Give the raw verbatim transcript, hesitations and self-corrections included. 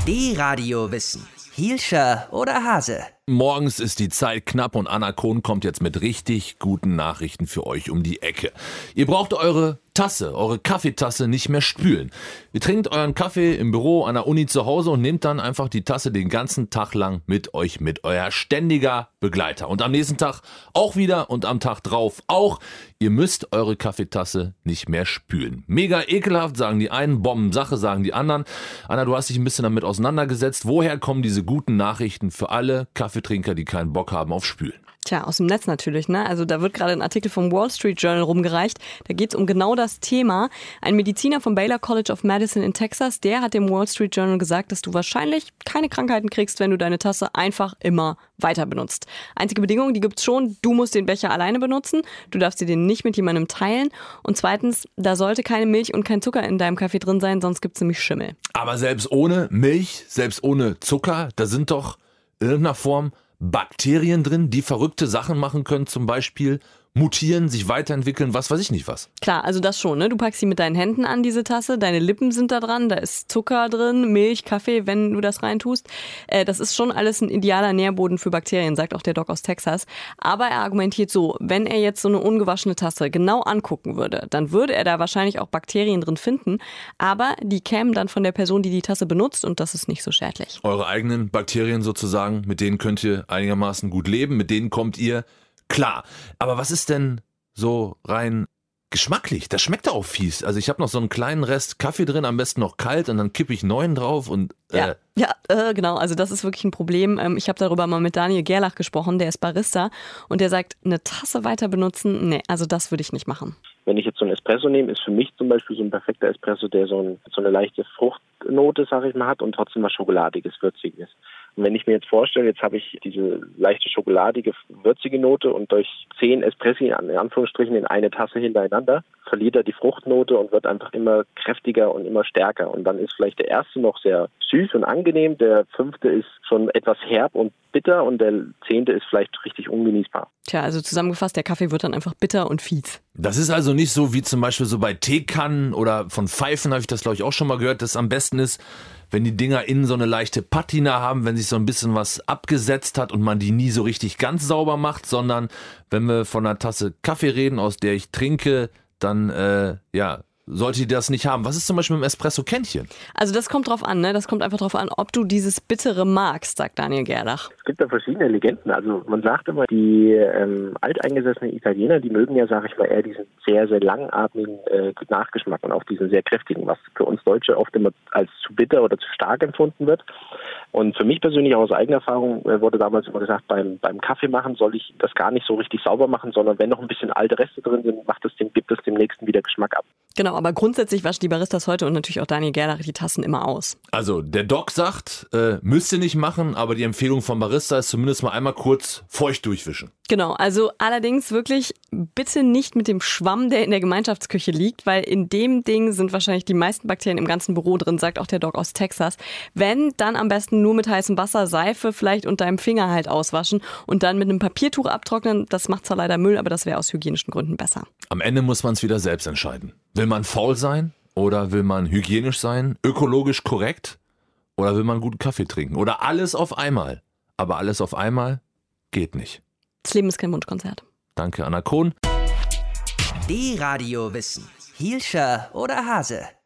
D-Radio Wissen. Hielscher oder Hase? Morgens ist die Zeit knapp und Anna Kohn kommt jetzt mit richtig guten Nachrichten für euch um die Ecke. Ihr braucht eure Tasse, eure Kaffeetasse nicht mehr spülen. Ihr trinkt euren Kaffee im Büro, an der Uni, zu Hause und nehmt dann einfach die Tasse den ganzen Tag lang mit euch mit. Euer ständiger Begleiter. Und am nächsten Tag auch wieder und am Tag drauf auch. Ihr müsst eure Kaffeetasse nicht mehr spülen. Mega ekelhaft, sagen die einen, Bombensache, sagen die anderen. Anna, du hast dich ein bisschen damit auseinandergesetzt. Woher kommen diese guten Nachrichten für alle Kaffeetrinker, die keinen Bock haben auf Spülen? Tja, aus dem Netz natürlich, ne? Also da wird gerade ein Artikel vom Wall Street Journal rumgereicht. Da geht es um genau das Thema. Ein Mediziner vom Baylor College of Medicine in Texas, der hat dem Wall Street Journal gesagt, dass du wahrscheinlich keine Krankheiten kriegst, wenn du deine Tasse einfach immer weiter benutzt. Einzige Bedingung, die gibt's schon, du musst den Becher alleine benutzen, du darfst dir den nicht mit jemandem teilen und zweitens, da sollte keine Milch und kein Zucker in deinem Kaffee drin sein, sonst gibt's nämlich Schimmel. Aber selbst ohne Milch, selbst ohne Zucker, da sind doch in irgendeiner Form Bakterien drin, die verrückte Sachen machen können, zum Beispiel mutieren, sich weiterentwickeln, was weiß ich nicht was. Klar, also das schon, ne? Du packst sie mit deinen Händen an, diese Tasse, deine Lippen sind da dran, da ist Zucker drin, Milch, Kaffee, wenn du das reintust. Äh, das ist schon alles ein idealer Nährboden für Bakterien, sagt auch der Doc aus Texas. Aber er argumentiert so, wenn er jetzt so eine ungewaschene Tasse genau angucken würde, dann würde er da wahrscheinlich auch Bakterien drin finden, aber die kämen dann von der Person, die die Tasse benutzt und das ist nicht so schädlich. Eure eigenen Bakterien sozusagen, mit denen könnt ihr einigermaßen gut leben, mit denen kommt ihr klar. Aber was ist denn so rein geschmacklich? Das schmeckt auch fies. Also ich habe noch so einen kleinen Rest Kaffee drin, am besten noch kalt und dann kippe ich neuen drauf und äh ja, ja äh, genau. Also das ist wirklich ein Problem. Ähm, ich habe darüber mal mit Daniel Gerlach gesprochen, der ist Barista und der sagt, eine Tasse weiter benutzen, nee, also das würde ich nicht machen. Wenn ich jetzt so einen Espresso nehme, ist für mich zum Beispiel so ein perfekter Espresso, der so, ein, so eine leichte Fruchtnote, sag ich mal, hat und trotzdem was Schokoladiges, Würziges. Und wenn ich mir jetzt vorstelle, jetzt habe ich diese leichte schokoladige, würzige Note und durch zehn Espressi, in Anführungsstrichen, in eine Tasse hintereinander, verliert er die Fruchtnote und wird einfach immer kräftiger und immer stärker. Und dann ist vielleicht der erste noch sehr süß und angenehm, der fünfte ist schon etwas herb und bitter und der zehnte ist vielleicht richtig ungenießbar. Tja, also zusammengefasst, der Kaffee wird dann einfach bitter und fies. Das ist also nicht so wie zum Beispiel so bei Teekannen oder von Pfeifen, habe ich das glaube ich auch schon mal gehört, dass es am besten ist, wenn die Dinger innen so eine leichte Patina haben, wenn sich so ein bisschen was abgesetzt hat und man die nie so richtig ganz sauber macht, sondern wenn wir von einer Tasse Kaffee reden, aus der ich trinke, dann äh, ja, sollte die das nicht haben. Was ist zum Beispiel mit dem Espresso-Kännchen? Also das kommt drauf an, ne? Das kommt einfach drauf an, ob du dieses Bittere magst, sagt Daniel Gerlach. Es gibt da verschiedene Legenden. Also man sagt immer, die ähm, alteingesessenen Italiener, die mögen ja, sage ich mal, eher diesen sehr, sehr langatmigen äh, Nachgeschmack und auch diesen sehr kräftigen, was für uns Deutsche oft immer als zu bitter oder zu stark empfunden wird. Und für mich persönlich aus eigener Erfahrung äh, wurde damals immer gesagt, beim, beim Kaffee machen soll ich das gar nicht so richtig sauber machen, sondern wenn noch ein bisschen alte Reste drin sind, macht es dem, gibt es dem nächsten wieder Geschmack ab. Genau, aber grundsätzlich waschen die Baristas heute und natürlich auch Daniel Gerlach die Tassen immer aus. Also der Doc sagt, äh, müsst ihr nicht machen, aber die Empfehlung vom Barista ist zumindest mal einmal kurz feucht durchwischen. Genau, also allerdings wirklich bitte nicht mit dem Schwamm, der in der Gemeinschaftsküche liegt, weil in dem Ding sind wahrscheinlich die meisten Bakterien im ganzen Büro drin, sagt auch der Doc aus Texas. Wenn, dann am besten nur mit heißem Wasser, Seife vielleicht und deinem Finger halt auswaschen und dann mit einem Papiertuch abtrocknen. Das macht zwar leider Müll, aber das wäre aus hygienischen Gründen besser. Am Ende muss man es wieder selbst entscheiden. Will man faul sein oder will man hygienisch sein, ökologisch korrekt oder will man guten Kaffee trinken oder alles auf einmal? Aber alles auf einmal geht nicht. Das Leben ist kein Wunschkonzert. Danke, Anna Kohn. D-Radio Wissen. Hielscher oder Hase?